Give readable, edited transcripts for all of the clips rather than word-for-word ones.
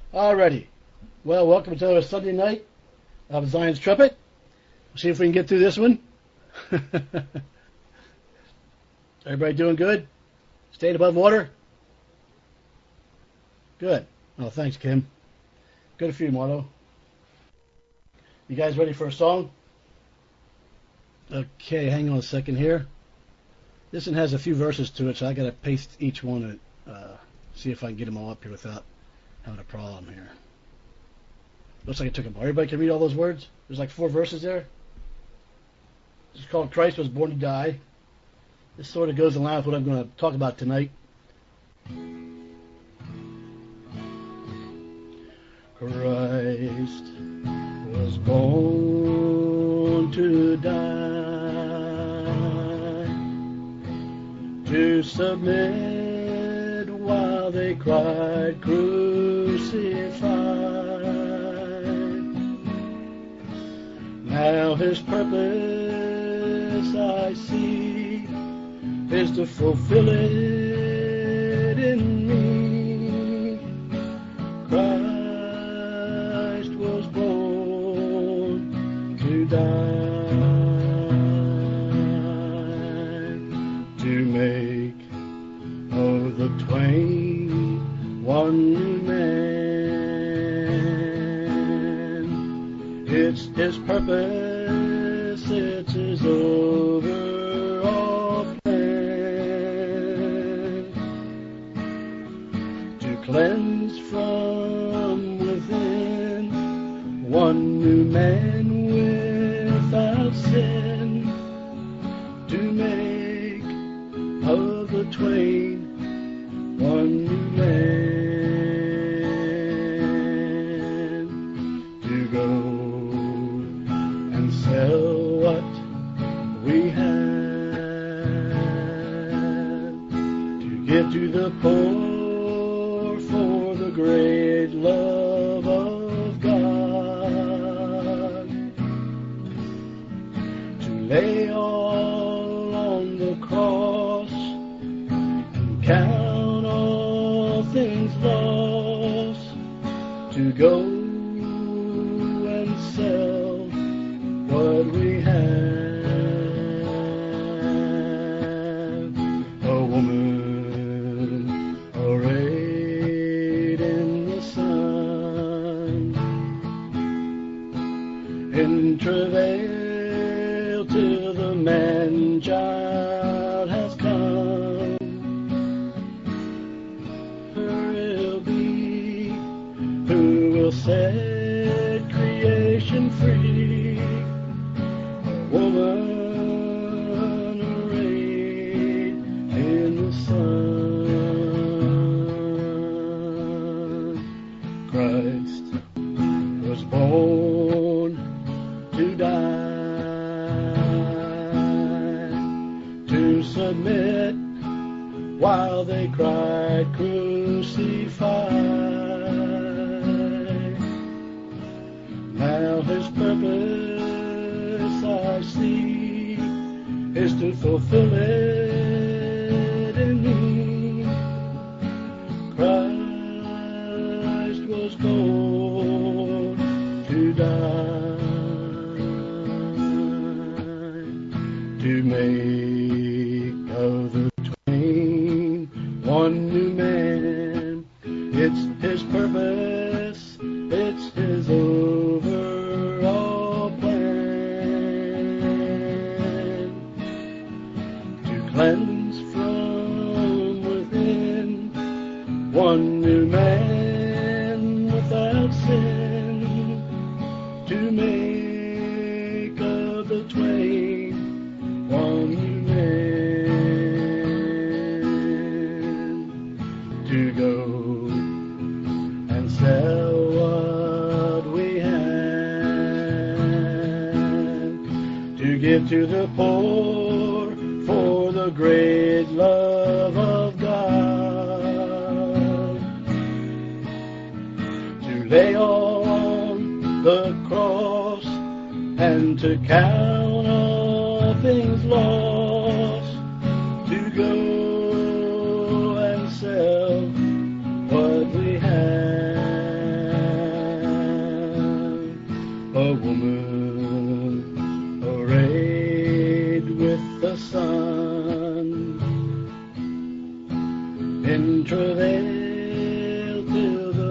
Alrighty. Well, welcome to another Sunday night of Zion's Trumpet. See if we can get through this one. Everybody doing good? Staying above water? Good. Oh, thanks, Kim. Good for you, Marlo. You guys ready for a song? Okay, hang on a second here. This one has a few verses to it, so I got to paste each one and see if I can get them all up here without having a problem here. Looks like I took them all. Everybody can read all those words? There's like 4 verses there. It's called Christ Was Born to Die. This sort of goes in line with what I'm going to talk about tonight. Christ was born to die, to submit while they cried, crucified. Now his purpose I see is to fulfill it in me. Christ was born to die, to make of the twain one new man. It's his purpose, it's his overall plan, to cleanse from within one new man without sin, to make of the twain one new man, to go and sell what we have, to give to the poor for the great love of God, to lay all on the cross and count all things lost, to go and sell what we have. A woman arrayed in the sun, in travail till the man-child has come. He'll be who will set creation free. A woman arrayed in the sun. Christ was born to die, to submit while they cried, crucified. Now his purpose I see is to fulfill it in me. Christ was born to die, to make of the twain one new man. It's his purpose, it's his overall plan, to cleanse from within one new man without sin, to make of the twain one new man, to go and sell what we have, to give to the poor for the great love of God, to lay on the cross and to count all things lost, to go and sell what we have.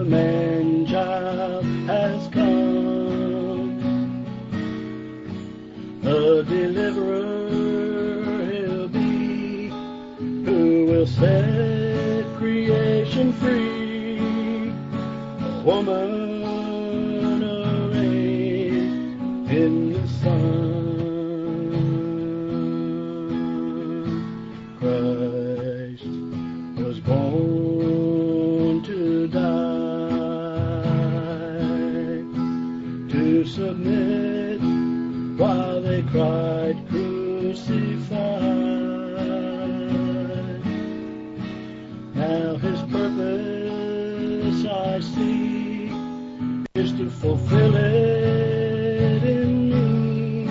man-child has come, a deliverer he'll be, who will set creation free, a woman arrayed in the sun. Christ was born to die, to submit while they cried, crucified. Now his purpose I see is to fulfill it in me.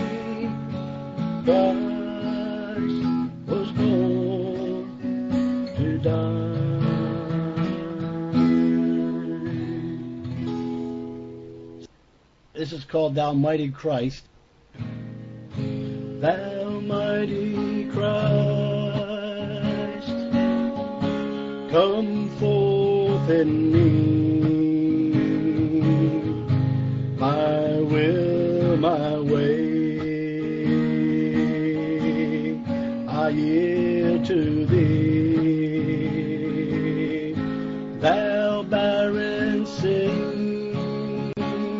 Christ was born to die. This is called Thou Mighty Christ. Thou mighty Christ, come forth in me. My will, my way, I yield to thee. Thou barren sing,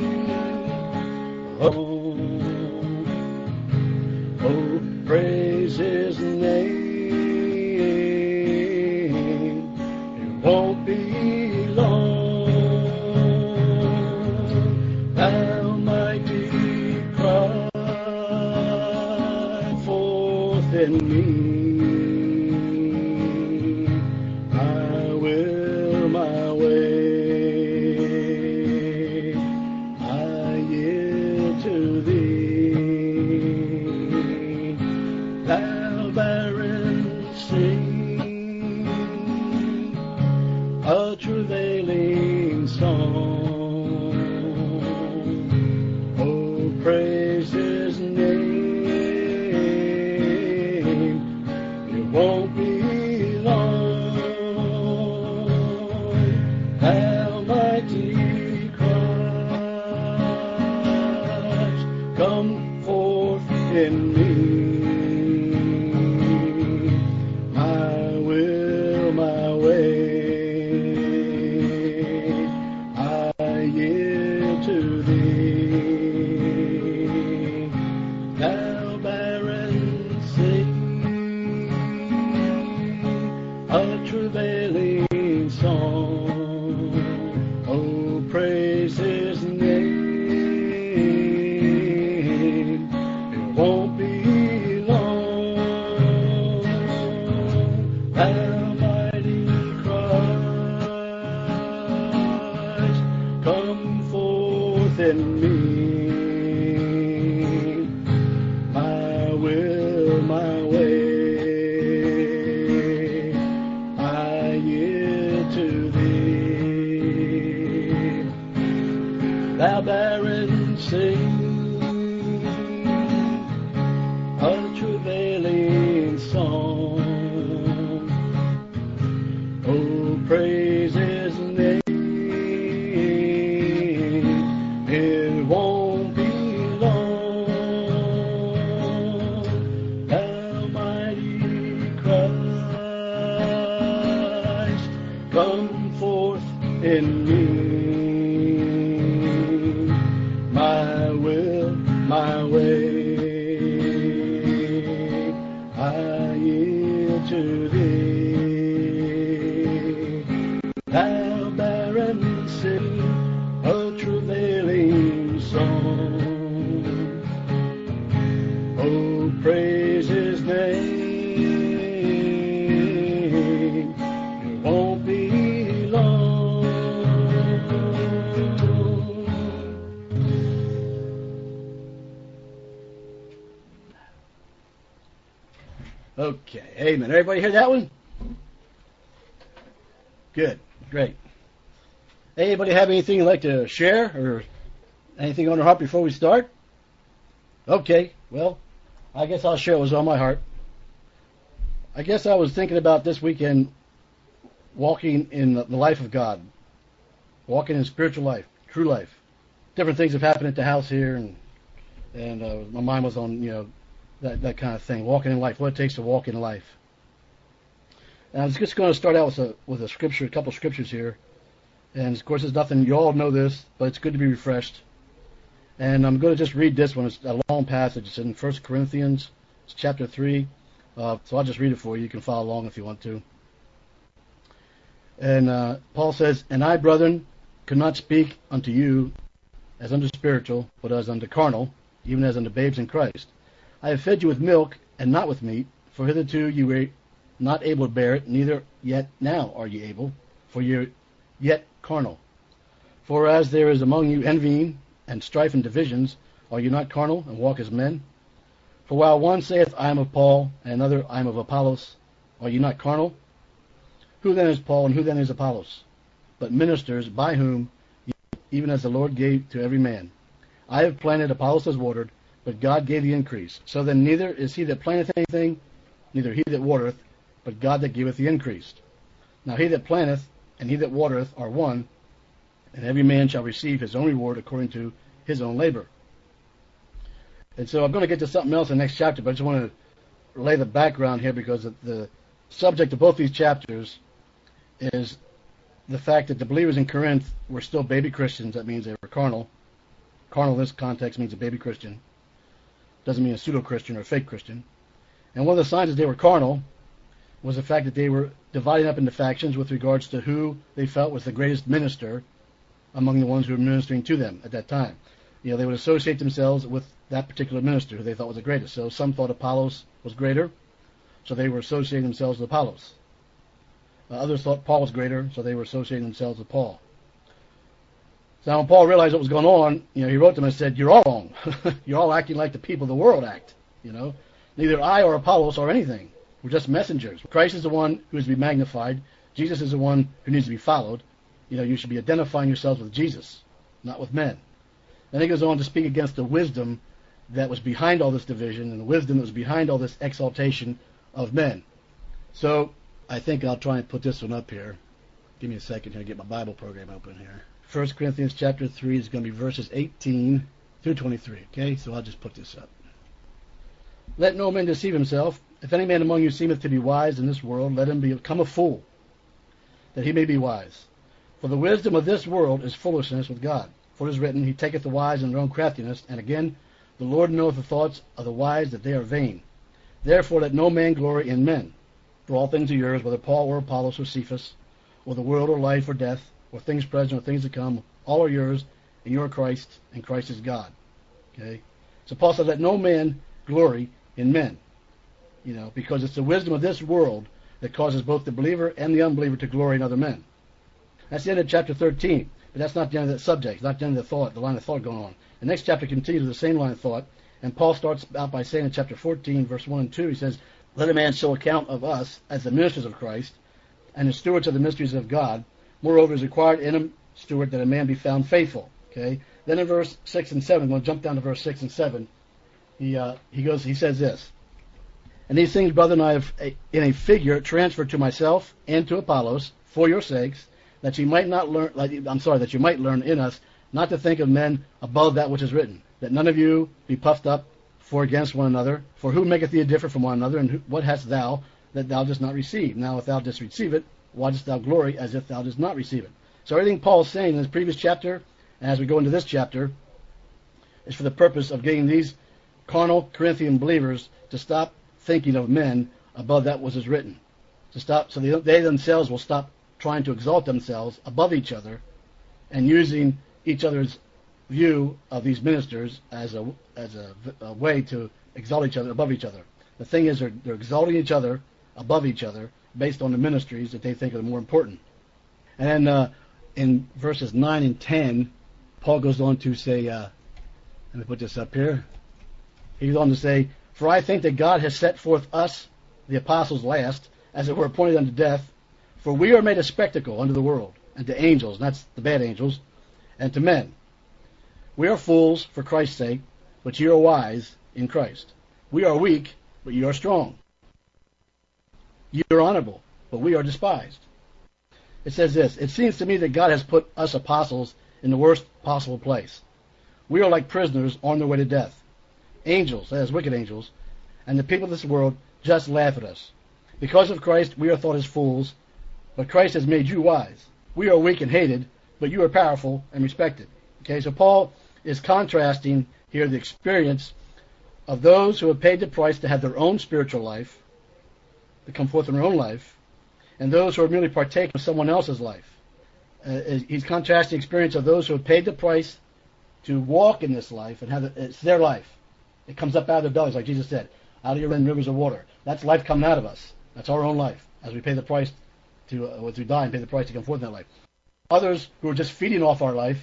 oh, praise his name. It won't be long. Thou mighty Christ, forth in me. My will, my way, I yield to thee. Thou barren sing, a travailing song. Oh, praise his name. It won't be long. Thou mighty Christ, come forth in me. My will, my way, I yield to thee. Thou barren sing, a travailing song. Oh, praise his name. It won't be long. Thou mighty Christ, come forth in me. My will, my way, I yield to thee. Thou barren sing, a travailing song. Oh, praise his name. It won't be long. Thou mighty Christ, come forth in me. My will, my way, I yield to thee. Thou barren sing, a travailing song. Oh, praise his name. It won't be long. Okay, amen. Everybody hear that one? Good, great. Anybody have anything you'd like to share or anything on their heart before we start? Okay, well, I guess I'll share what was on my heart. I guess I was thinking about this weekend walking in the life of God. walking in spiritual life, true life. Different things have happened at the house here, and my mind was on, that kind of thing, walking in life, what it takes to walk in life. And I was just going to start out with a scripture, a couple scriptures here. And of course, there's nothing, you all know this, but it's good to be refreshed. And I'm going to just read this one. It's a long passage. It's in 1 Corinthians, it's chapter 3. So I'll just read it for you. You can follow along if you want to. And Paul says, "And I, brethren, could not speak unto you as unto spiritual, but as unto carnal, even as unto babes in Christ. I have fed you with milk, and not with meat, for hitherto you were not able to bear it, neither yet now are ye able, for ye are yet carnal. For as there is among you envying, and strife and divisions, are you not carnal, and walk as men? For while one saith, I am of Paul, and another, I am of Apollos, are you not carnal? Who then is Paul, and who then is Apollos? But ministers, by whom, even as the Lord gave to every man. I have planted, Apollos has watered, but God gave the increase. So then neither is he that planteth anything, neither he that watereth, but God that giveth the increase. Now he that planteth and he that watereth are one, and every man shall receive his own reward according to his own labor." And so I'm going to get to something else in the next chapter, but I just want to lay the background here because the subject of both these chapters is the fact that the believers in Corinth were still baby Christians. That means they were carnal. Carnal in this context means a baby Christian. Doesn't mean a pseudo-Christian or a fake Christian. And one of the signs that they were carnal was the fact that they were dividing up into factions with regards to who they felt was the greatest minister among the ones who were ministering to them at that time. They would associate themselves with that particular minister who they thought was the greatest. So some thought Apollos was greater, so they were associating themselves with Apollos. Others thought Paul was greater, so they were associating themselves with Paul. So when Paul realized what was going on, he wrote them and said, "You're all wrong. You're all acting like the people of the world act. Neither I or Apollos are anything. We're just messengers. Christ is the one who is to be magnified. Jesus is the one who needs to be followed. You should be identifying yourselves with Jesus, not with men." Then he goes on to speak against the wisdom that was behind all this division and the wisdom that was behind all this exaltation of men. So I think I'll try and put this one up here. Give me a second here to get my Bible program open here. 1 Corinthians chapter 3 is going to be verses 18 through 23. Okay, so I'll just put this up. "Let no man deceive himself. If any man among you seemeth to be wise in this world, let him become a fool, that he may be wise. For the wisdom of this world is foolishness with God. For it is written, He taketh the wise in their own craftiness. And again, the Lord knoweth the thoughts of the wise, that they are vain. Therefore let no man glory in men. For all things are yours, whether Paul or Apollos or Cephas, or the world or life or death, or things present or things to come, all are yours, and you are Christ, and Christ is God." Okay? So Paul said, let no man glory in men. Because it's the wisdom of this world that causes both the believer and the unbeliever to glory in other men. That's the end of chapter 13. But that's not the end of that subject. It's not the end of the thought, the line of thought going on. The next chapter continues with the same line of thought. And Paul starts out by saying in chapter 14, verse 1 and 2, he says, "Let a man show account of us as the ministers of Christ, and the stewards of the mysteries of God. Moreover, it is required in a steward that a man be found faithful." Okay. Then in verse 6 and 7, I'm going to jump down to verse 6 and 7. He says this, "And these things, brethren, I have in a figure transferred to myself and to Apollos for your sakes, that you might learn in us not to think of men above that which is written, that none of you be puffed up for against one another. For who maketh thee differ from one another, and what hast thou that thou dost not receive? Now if thou didst receive it, why dost thou glory as if thou didst not receive it?" So everything Paul is saying in his previous chapter, and as we go into this chapter, is for the purpose of getting these carnal Corinthian believers to stop thinking of men above that which is written. To stop, so they themselves will stop trying to exalt themselves above each other and using each other's view of these ministers as a way to exalt each other above each other. The thing is, they're exalting each other above each other based on the ministries that they think are more important. And then in verses 9 and 10, Paul goes on to say, let me put this up here. He goes on to say, "For I think that God has set forth us, the apostles last, as it were appointed unto death, for we are made a spectacle unto the world, and to angels," and that's the bad angels, "and to men. We are fools for Christ's sake, but ye are wise in Christ. We are weak, but ye are strong. Ye are honorable, but we are despised. It says this: "It seems to me that God has put us apostles in the worst possible place. We are like prisoners on their way to death. Angels, that is wicked angels, and the people of this world just laugh at us. Because of Christ, we are thought as fools, but Christ has made you wise. We are weak and hated, but you are powerful and respected." Okay, so Paul is contrasting here the experience of those who have paid the price to have their own spiritual life, to come forth in their own life, and those who are merely partaking of someone else's life. He's contrasting the experience of those who have paid the price to walk in this life and it's their life. It comes up out of their bellies, like Jesus said, out of your rivers of water. That's life coming out of us. That's our own life, as we pay the price to die and pay the price to come forth in that life. Others who are just feeding off our life,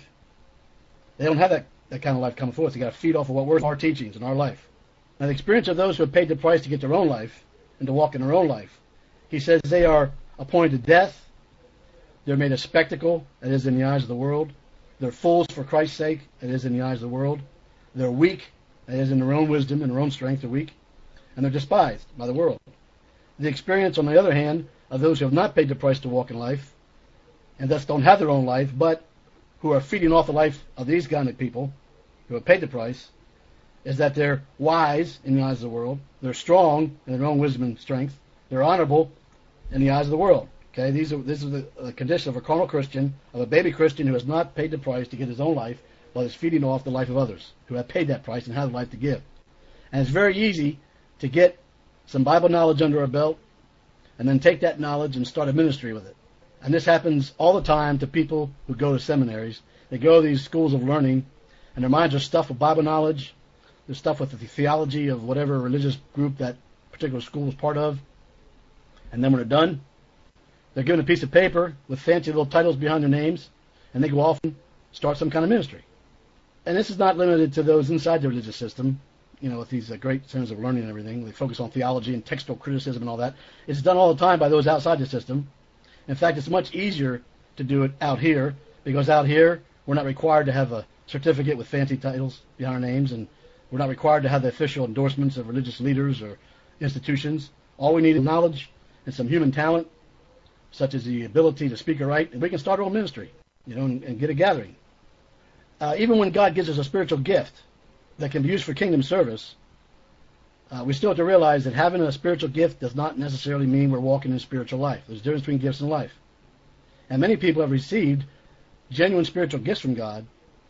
they don't have that kind of life coming forth. They got to feed off of what we're our teachings in our life. Now, the experience of those who have paid the price to get their own life and to walk in their own life, he says they are appointed to death. They're made a spectacle, that is, in the eyes of the world. They're fools for Christ's sake, that is, in the eyes of the world. They're weak, that is, in their own wisdom and their own strength, they're weak. And they're despised by the world. The experience, on the other hand, of those who have not paid the price to walk in life, and thus don't have their own life, but who are feeding off the life of these kind of people who have paid the price, is that they're wise in the eyes of the world. They're strong in their own wisdom and strength. They're honorable in the eyes of the world. Okay, this is the condition of a carnal Christian, of a baby Christian who has not paid the price to get his own life, but is feeding off the life of others who have paid that price and have life to give. And it's very easy to get some Bible knowledge under our belt and then take that knowledge and start a ministry with it. And this happens all the time to people who go to seminaries. They go to these schools of learning, and their minds are stuffed with Bible knowledge. They're stuffed with the theology of whatever religious group that particular school is part of. And then when they're done, they're given a piece of paper with fancy little titles behind their names, and they go off and start some kind of ministry. And this is not limited to those inside the religious system, with these great centers of learning and everything. They focus on theology and textual criticism and all that. It's done all the time by those outside the system. In fact, it's much easier to do it out here, because out here, we're not required to have a certificate with fancy titles behind our names, and we're not required to have the official endorsements of religious leaders or institutions. All we need is knowledge and some human talent, such as the ability to speak aright, and we can start our own ministry, and get a gathering. Even when God gives us a spiritual gift that can be used for kingdom service, we still have to realize that having a spiritual gift does not necessarily mean we're walking in spiritual life. There's a difference between gifts and life. And many people have received genuine spiritual gifts from God,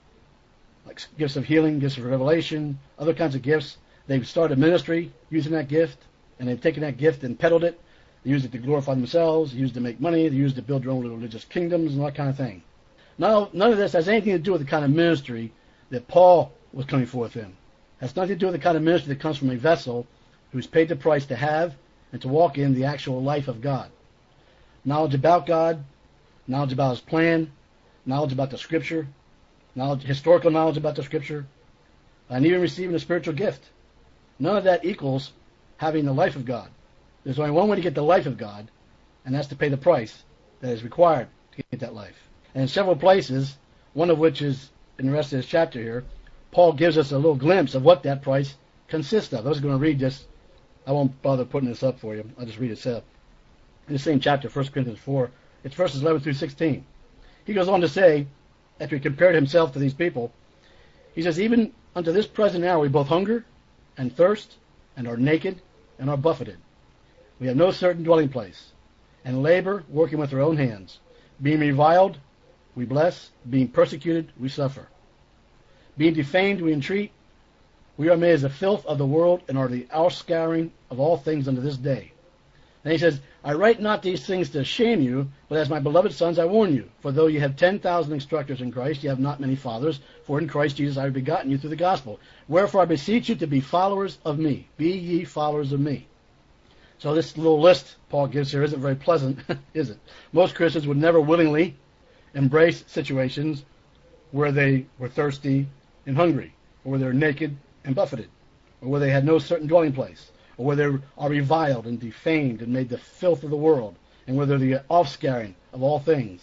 like gifts of healing, gifts of revelation, other kinds of gifts. They've started ministry using that gift, and they've taken that gift and peddled it. They used it to glorify themselves, they used it to make money, they used it to build their own religious kingdoms and that kind of thing. None of this has anything to do with the kind of ministry that Paul was coming forth in. It has nothing to do with the kind of ministry that comes from a vessel who's paid the price to have and to walk in the actual life of God. Knowledge about God, knowledge about His plan, knowledge about the Scripture, historical knowledge about the Scripture, and even receiving a spiritual gift. None of that equals having the life of God. There's only one way to get the life of God, and that's to pay the price that is required to get that life. And in several places, one of which is in the rest of this chapter here, Paul gives us a little glimpse of what that price consists of. I was going to read this. I won't bother putting this up for you. I'll just read it up. In the same chapter, 1 Corinthians 4, it's verses 11 through 16. He goes on to say, after he compared himself to these people, he says, "Even unto this present hour we both hunger and thirst and are naked and are buffeted. We have no certain dwelling place, and labor, working with our own hands. Being reviled, we bless. Being persecuted, we suffer. Being defamed, we entreat. We are made as the filth of the world, and are the ourscouring of all things unto this day." And he says, "I write not these things to shame you, but as my beloved sons I warn you. For though ye have 10,000 instructors in Christ, ye have not many fathers. For in Christ Jesus I have begotten you through the gospel. Wherefore I beseech you to be followers of me. Be ye followers of me." So this little list Paul gives here isn't very pleasant, is it? Most Christians would never willingly embrace situations where they were thirsty and hungry, or where they're naked and buffeted, or where they had no certain dwelling place, or where they are reviled and defamed and made the filth of the world, and where they're the offscouring of all things,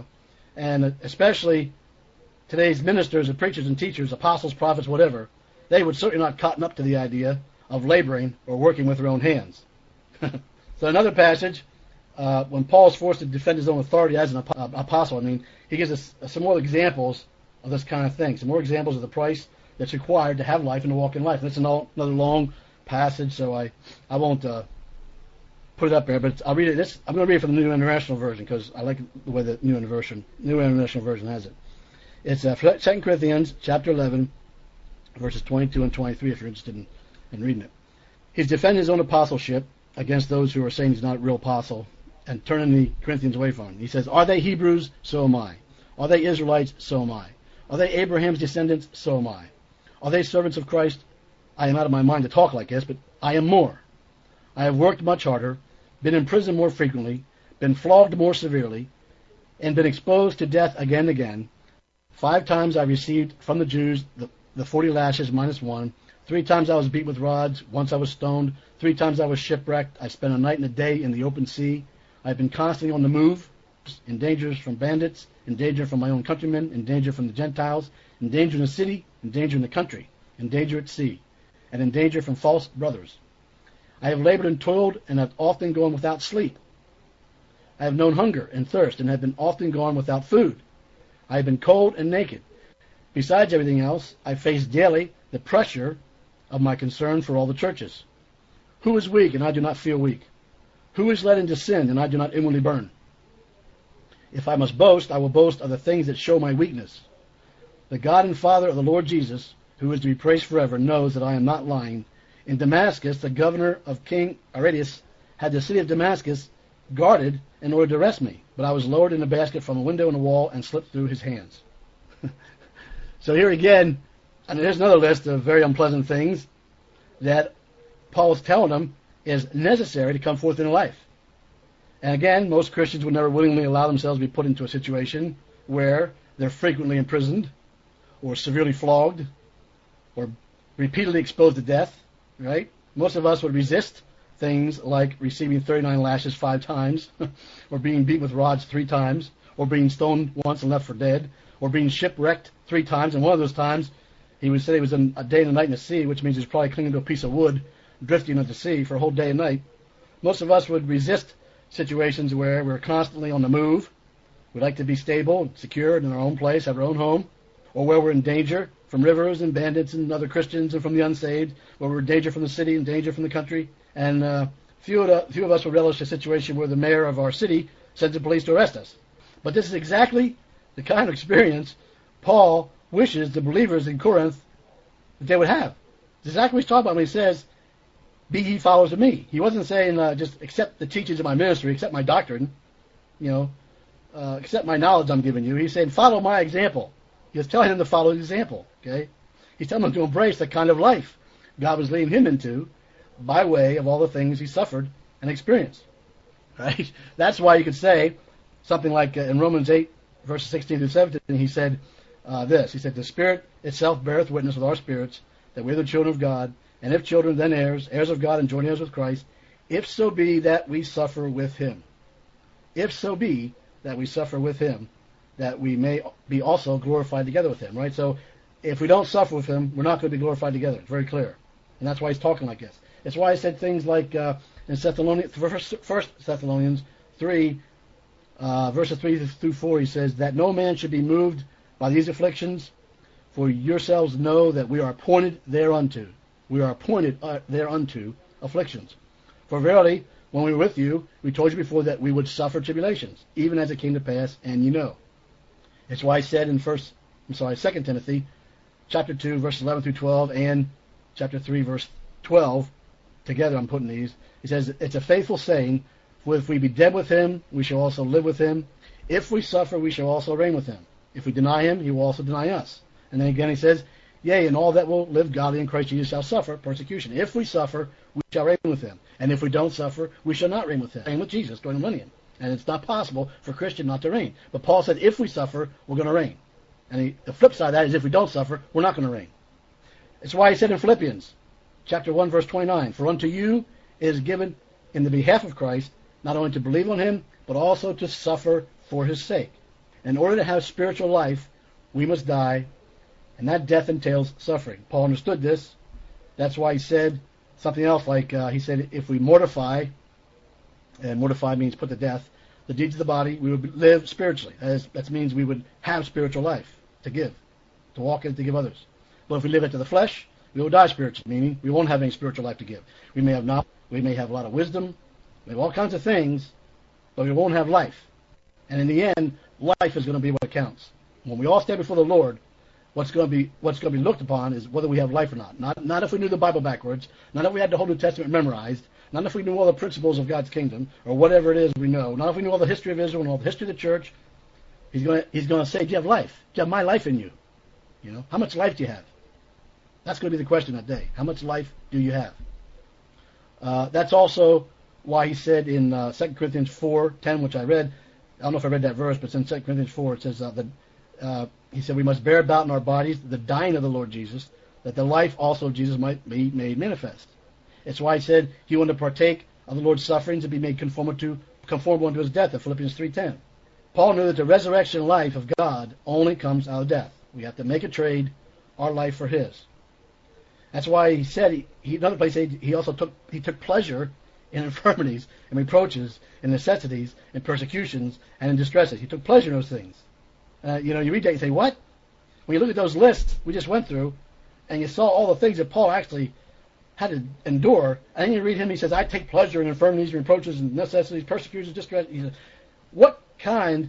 And especially today's ministers and preachers and teachers, apostles, prophets, whatever, they would certainly not cotton up to the idea of laboring or working with their own hands. So another passage when Paul is forced to defend his own authority as an apostle, I mean, he gives us some more examples of this kind of thing, some more examples of the price that's required to have life and to walk in life. And it's another long passage, so I won't put it up there, but I'll read it. I'm going to read it from the New International Version because I like the way the New International Version has it. It's 2 Corinthians chapter 11, verses 22 and 23, if you're interested in reading it. He's defending his own apostleship against those who are saying he's not a real apostle and turning the Corinthians away from him. He says, are they Hebrews? So am I. Are they Israelites? So am I. Are they Abraham's descendants? So am I. Are they servants of Christ? I am out of my mind to talk like this, but I am more. I have worked much harder, been in prison more frequently, been flogged more severely, and been exposed to death again and again. 5 times I received from the Jews the 40 lashes minus 1. 3 times I was beat with rods. Once I was stoned. 3 times I was shipwrecked. I spent a night and a day in the open sea. I've been constantly on the move, in danger from bandits, in danger from my own countrymen, in danger from the Gentiles, in danger in the city, in danger in the country, in danger at sea, and in danger from false brothers. I have labored and toiled, and have often gone without sleep. I have known hunger and thirst, and have been often gone without food. I have been cold and naked. Besides everything else, I face daily the pressure of my concern for all the churches. Who is weak, and I do not feel weak? Who is led into sin, and I do not inwardly burn? If I must boast, I will boast of the things that show my weakness. The God and Father of the Lord Jesus, who is to be praised forever, knows that I am not lying. In Damascus, the governor of King Aretas had the city of Damascus guarded in order to arrest me, but I was lowered in a basket from a window in a wall and slipped through his hands. So here again, and there's another list of very unpleasant things that Paul is telling them is necessary to come forth in life. And again, most Christians would never willingly allow themselves to be put into a situation where they're frequently imprisoned or severely flogged or repeatedly exposed to death, right? Most of us would resist things like receiving 39 lashes 5 times or being beaten with rods 3 times or being stoned once and left for dead or being shipwrecked 3 times. And one of those times, he would say he was in a day and a night in the sea, which means he was probably clinging to a piece of wood, drifting at the sea for a whole day and night. Most of us would resist situations where we're constantly on the move. We like to be stable, secure in our own place, have our own home, or where we're in danger from rivers and bandits and other Christians and from the unsaved, where we're in danger from the city and danger from the country. And few of us would relish a situation where the mayor of our city sends the police to arrest us. But this is exactly the kind of experience Paul wishes the believers in Corinth that they would have. It's exactly what he's talking about when he says, be ye followers of me. He wasn't saying just accept the teachings of my ministry, accept my doctrine, accept my knowledge I'm giving you. He's saying follow my example. He was telling them to follow the example. Okay, he's telling them to embrace the kind of life God was leading him into by way of all the things he suffered and experienced. Right? That's why you could say something like in Romans 8, verses 16 through 17, he said this. He said, the Spirit itself beareth witness with our spirits that we are the children of God, and if children, then heirs, heirs of God and joint heirs with Christ, if so be that we suffer with him. If so be that we suffer with him, that we may be also glorified together with him. Right? So if we don't suffer with him, we're not going to be glorified together. It's very clear. And that's why he's talking like this. That's why I said things like in 1 Thessalonians 3, verses 3 through 4, he says, that no man should be moved by these afflictions, for yourselves know that we are appointed thereunto. We are appointed thereunto afflictions. For verily, when we were with you, we told you before that we would suffer tribulations, even as it came to pass, and you know. It's why I said in 2 Timothy, chapter 2, verses 11 through 12, and chapter 3, verse 12, together I'm putting these. He says, it's a faithful saying, for if we be dead with him, we shall also live with him. If we suffer, we shall also reign with him. If we deny him, he will also deny us. And then again he says, yea, and all that will live godly in Christ Jesus shall suffer persecution. If we suffer, we shall reign with him. And if we don't suffer, we shall not reign with him. Reign with Jesus during the millennium. And it's not possible for a Christian not to reign. But Paul said, if we suffer, we're going to reign. And the flip side of that is if we don't suffer, we're not going to reign. It's why he said in Philippians, chapter 1, verse 29, for unto you is given in the behalf of Christ, not only to believe on him, but also to suffer for his sake. In order to have spiritual life, we must die, and that death entails suffering. Paul understood this. That's why he said something else like, he said, if we mortify and mortify means put to death, the deeds of the body, we would live spiritually. That means we would have spiritual life to give, to walk in, to give others. But if we live into the flesh, we will die spiritually, meaning we won't have any spiritual life to give. We may have knowledge, we may have a lot of wisdom, we have all kinds of things, but we won't have life. And in the end, life is going to be what counts. When we all stand before the Lord, what's going to be looked upon is whether we have life or not. Not if we knew the Bible backwards, not if we had the whole New Testament memorized, not if we knew all the principles of God's kingdom or whatever it is we know, not if we knew all the history of Israel and all the history of the church. He's going to say, do you have life? Do you have my life in you? You know, how much life do you have? That's going to be the question that day. How much life do you have? That's also why he said in 2 Corinthians 4:10, which I read. I don't know if I read that verse, but it's in 2 Corinthians 4. It says he said we must bear about in our bodies the dying of the Lord Jesus, that the life also of Jesus might be made manifest. It's why he said he wanted to partake of the Lord's sufferings and be made conformable unto his death in Philippians 3:10. Paul knew that the resurrection life of God only comes out of death. We have to make a trade, our life for his. That's why he said another place he also took pleasure in infirmities and reproaches and necessities and persecutions and in distresses. He took pleasure in those things. You read that and you say, what? When you look at those lists we just went through, and you saw all the things that Paul actually had to endure, and then you read him, he says, I take pleasure in infirmities, reproaches, and necessities, persecutions, distress. He says, what kind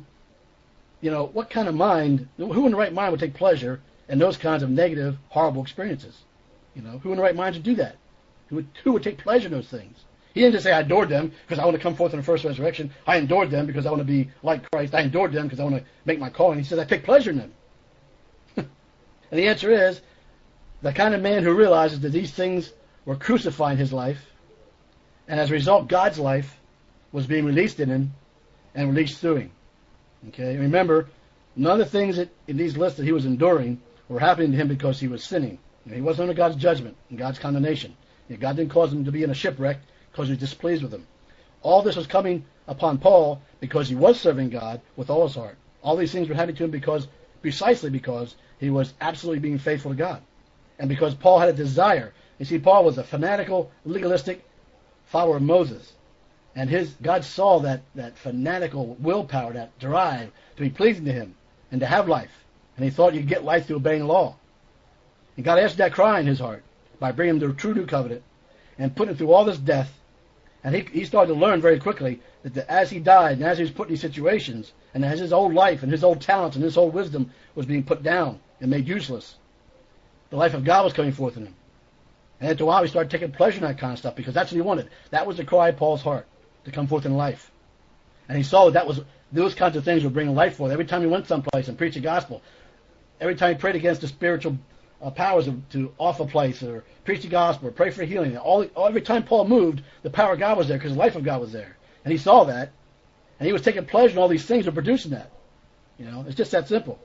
of mind, who in the right mind would take pleasure in those kinds of negative, horrible experiences? Who in the right mind would do that? Who would take pleasure in those things? He didn't just say, I adored them because I want to come forth in the first resurrection. I endured them because I want to be like Christ. I endured them because I want to make my calling. He says, I take pleasure in them. And the answer is, the kind of man who realizes that these things were crucifying his life, and as a result, God's life was being released in him and released through him. Okay, remember, none of the things that in these lists that he was enduring were happening to him because he was sinning. He wasn't under God's judgment and God's condemnation. God didn't cause him to be in a shipwreck because he was displeased with him. All this was coming upon Paul because he was serving God with all his heart. All these things were happening to him precisely because he was absolutely being faithful to God. And because Paul had a desire. You see, Paul was a fanatical, legalistic follower of Moses. And God saw that fanatical willpower, that drive to be pleasing to him and to have life. And he thought you'd get life through obeying the law. And God answered that cry in his heart by bringing him to the true new covenant and putting him through all this death. And he started to learn very quickly that as he died and as he was put in these situations, and as his old life and his old talents and his old wisdom was being put down and made useless, the life of God was coming forth in him. And after a while, he started taking pleasure in that kind of stuff because that's what he wanted. That was the cry of Paul's heart, to come forth in life. And he saw that those kinds of things were bringing life forth. Every time he went someplace and preached the gospel, every time he prayed against the spiritual powers to off a place or preach the gospel or pray for healing, every time Paul moved, the power of God was there because the life of God was there. And he saw that, and he was taking pleasure in all these things that were producing that. It's just that simple.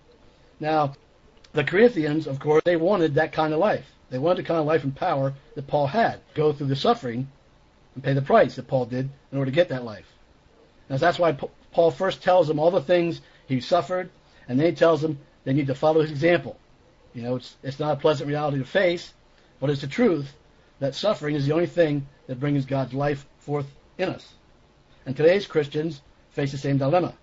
Now, the Corinthians, of course, they wanted that kind of life. They wanted the kind of life and power that Paul had. Go through the suffering and pay the price that Paul did in order to get that life. And that's why Paul first tells them all the things he suffered, and then he tells them they need to follow his example. It's not a pleasant reality to face, but it's the truth that suffering is the only thing that brings God's life forth in us. And today's Christians face the same dilemma.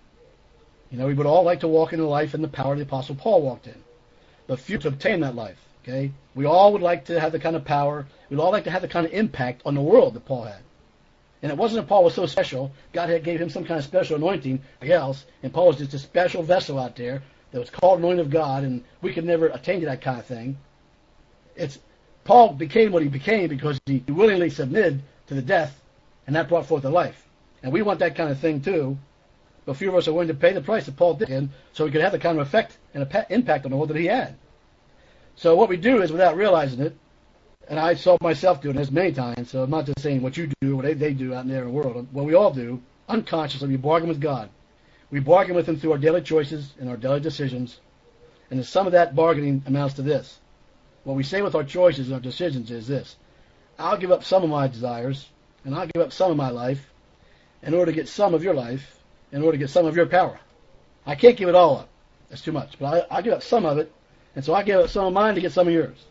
We would all like to walk in the life and the power the Apostle Paul walked in, but few to obtain that life. Okay, we all would like to have the kind of power. We'd all like to have the kind of impact on the world that Paul had. And it wasn't that Paul was so special. God gave him some kind of special anointing, like else, and Paul was just a special vessel out there that was called anointed of God, and we could never attain to that kind of thing. Paul became what he became because he willingly submitted to the death, and that brought forth the life. And we want that kind of thing too, but few of us are willing to pay the price that Paul did, so he could have the kind of effect and impact on the world that he had. So what we do is, without realizing it, and I saw myself doing this many times, so I'm not just saying what you do, what they do out there in the world. What we all do, unconsciously, we bargain with God. We bargain with him through our daily choices and our daily decisions, and the sum of that bargaining amounts to this. What we say with our choices and our decisions is this: I'll give up some of my desires, and I'll give up some of my life in order to get some of your life, in order to get some of your power. I can't give it all up. That's too much. But I'll give up some of it, and so I give up some of mine to get some of yours.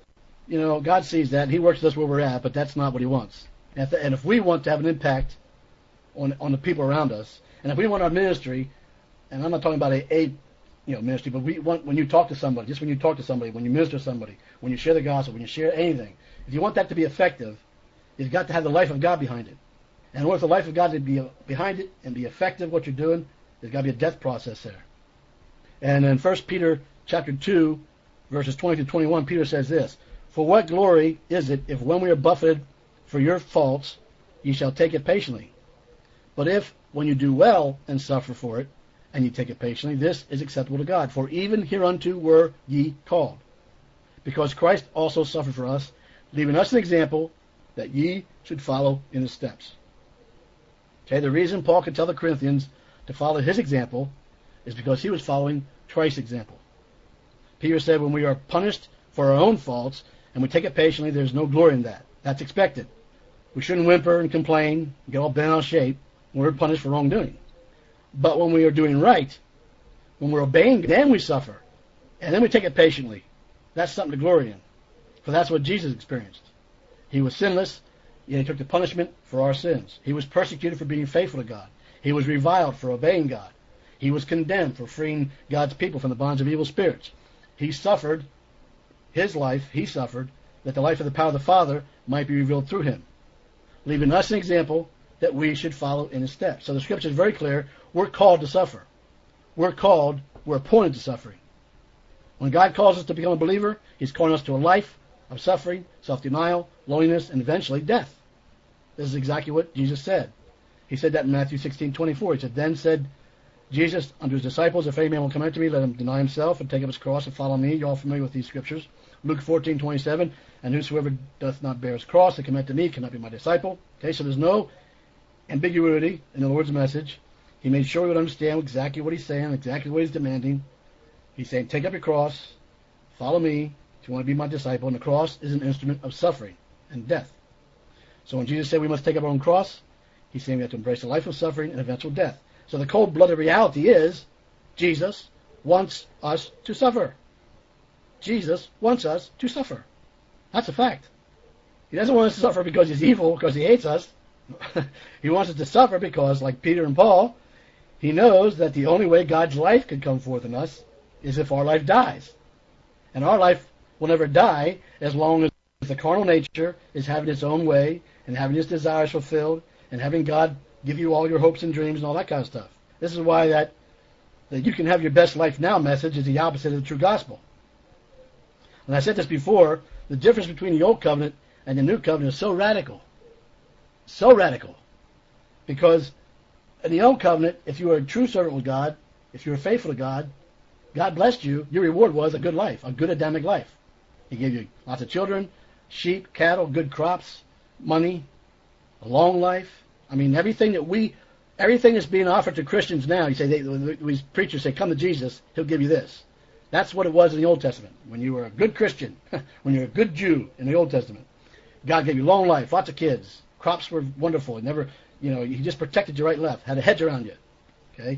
God sees that, and he works with us where we're at, but that's not what he wants. And if we want to have an impact on the people around us. And if we want our ministry, and I'm not talking about a ministry, but we want, when you talk to somebody, just when you talk to somebody, when you minister to somebody, when you share the gospel, when you share anything, if you want that to be effective, you've got to have the life of God behind it. And in order for the life of God to be behind it and be effective, what you're doing, there's got to be a death process there. And in 1 Peter chapter 2, verses 20 to 21, Peter says this, "For what glory is it if when we are buffeted for your faults, ye shall take it patiently? But if, when you do well and suffer for it, and ye take it patiently, this is acceptable to God. For even hereunto were ye called. Because Christ also suffered for us, leaving us an example that ye should follow in his steps." Okay, the reason Paul could tell the Corinthians to follow his example is because he was following Christ's example. Peter said when we are punished for our own faults and we take it patiently, there's no glory in that. That's expected. We shouldn't whimper and complain, get all bent out of shape when we're punished for wrongdoing. But when we are doing right, when we're obeying, then we suffer. And then we take it patiently. That's something to glory in. For that's what Jesus experienced. He was sinless, yet he took the punishment for our sins. He was persecuted for being faithful to God. He was reviled for obeying God. He was condemned for freeing God's people from the bonds of evil spirits. He suffered, his life, he suffered, that the life of the power of the Father might be revealed through him, leaving us an example that we should follow in his steps. So the scripture is very clear. We're called to suffer. We're appointed to suffering. When God calls us to become a believer, he's calling us to a life of suffering, self-denial, loneliness, and eventually death. This is exactly what Jesus said. He said that in Matthew 16:24. He said, "Then said Jesus unto his disciples, if any man will come unto me, let him deny himself and take up his cross and follow me." You're all familiar with these scriptures. Luke 14:27, "And whosoever doth not bear his cross and come unto me cannot be my disciple." Okay, so there's no ambiguity in the Lord's message. He made sure we would understand exactly what he's saying, exactly what he's demanding. He's saying, take up your cross, follow me if you want to be my disciple. And the cross is an instrument of suffering and death. So when Jesus said we must take up our own cross, he's saying we have to embrace a life of suffering and eventual death. So the cold-blooded reality is Jesus wants us to suffer. Jesus wants us to suffer. That's a fact. He doesn't want us to suffer because he's evil, because he hates us. He wants us to suffer because, like Peter and Paul, he knows that the only way God's life could come forth in us is if our life dies. And our life will never die as long as the carnal nature is having its own way and having its desires fulfilled and having God give you all your hopes and dreams and all that kind of stuff. This is why that you can have your best life now message is the opposite of the true gospel. And I said this before, the difference between the old covenant and the new covenant is so radical. So radical. Because in the old covenant, if you were a true servant with God, if you were faithful to God, God blessed you. Your reward was a good life, a good Adamic life. He gave you lots of children, sheep, cattle, good crops, money, a long life. I mean, everything that's being offered to Christians now, you say, these preachers say, come to Jesus, he'll give you this. That's what it was in the Old Testament. When you were a good Christian, when you were a good Jew in the Old Testament, God gave you long life, lots of kids, crops were wonderful. He just protected you right and left, had a hedge around you. Okay,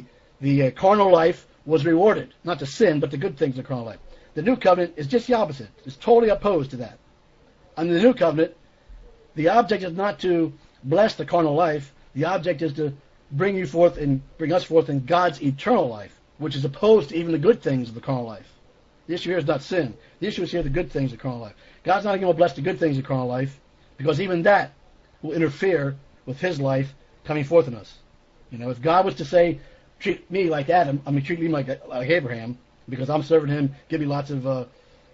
the carnal life was rewarded, not the sin, but the good things of the carnal life. The new covenant is just the opposite. It's totally opposed to that. Under the new covenant, the object is not to bless the carnal life. The object is to bring us forth in God's eternal life, which is opposed to even the good things of the carnal life. The issue here is not sin. The issue is here the good things of the carnal life. God's not going to bless the good things of the carnal life because even that will interfere with his life coming forth in us. If God was to say, treat me like Adam, treat me like Abraham, because I'm serving him, give me lots of,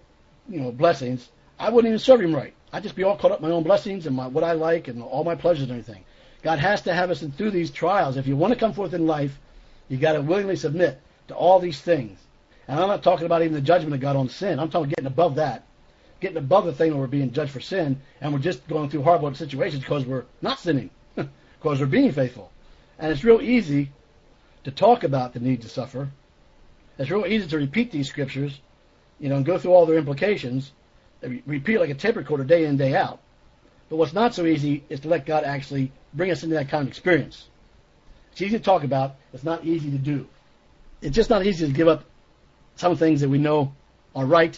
blessings, I wouldn't even serve him right. I'd just be all caught up in my own blessings and what I like and all my pleasures and everything. God has to have us through these trials. If you want to come forth in life, you got to willingly submit to all these things. And I'm not talking about even the judgment of God on sin. I'm talking getting above that. Getting above the thing where we're being judged for sin and we're just going through horrible situations because we're not sinning, because we're being faithful. And it's real easy to talk about the need to suffer. It's real easy to repeat these scriptures, and go through all their implications, repeat like a tape recorder day in, day out. But what's not so easy is to let God actually bring us into that kind of experience. It's easy to talk about. It's not easy to do. It's just not easy to give up some things that we know are right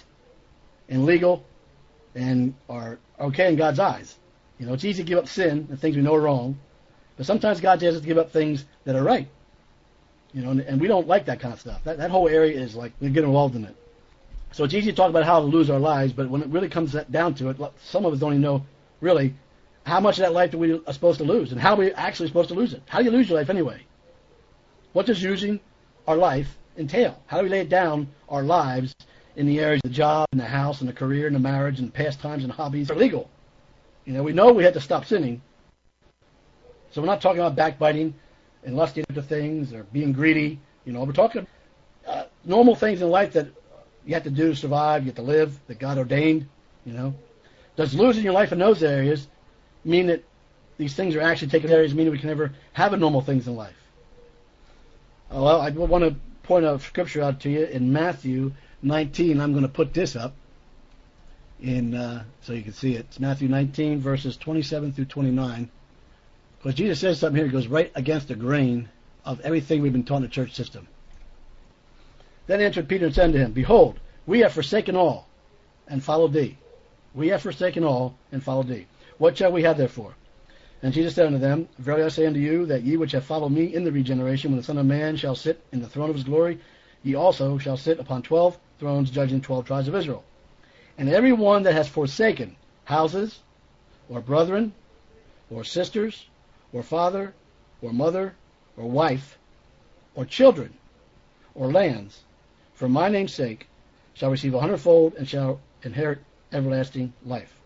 and legal and are okay in God's eyes. It's easy to give up sin and things we know are wrong. But sometimes God tells us to give up things that are right. And we don't like that kind of stuff. That whole area is like we get involved in it. So it's easy to talk about how to lose our lives, but when it really comes down to it, some of us don't even know really how much of that life we are supposed to lose and how we actually supposed to lose it. How do you lose your life anyway? What does losing our life entail? How do we lay down our lives in the areas of the job and the house and the career and the marriage and pastimes and hobbies are legal? We know we had to stop sinning. So we're not talking about backbiting and lusting after things or being greedy. We're talking normal things in life that you have to do to survive, you have to live, that God ordained. Does losing your life in those areas mean that these things are actually taken areas mean that we can never have a normal things in life? Well, I want to point a scripture out to you in Matthew 19. I'm going to put this up so you can see it. It's Matthew 19, verses 27 through 29. Because Jesus says something here that goes right against the grain of everything we've been taught in the church system. Then answered Peter and said unto him, Behold, we have forsaken all, and followed thee. We have forsaken all, and followed thee. What shall we have therefore? And Jesus said unto them, Verily I say unto you, that ye which have followed me in the regeneration, when the Son of Man shall sit in the throne of his glory, ye also shall sit upon 12 thrones, judging 12 tribes of Israel. And every one that has forsaken houses, or brethren, or sisters, or father, or mother, or wife, or children, or lands, for my name's sake, shall receive 100-fold, and shall inherit everlasting life.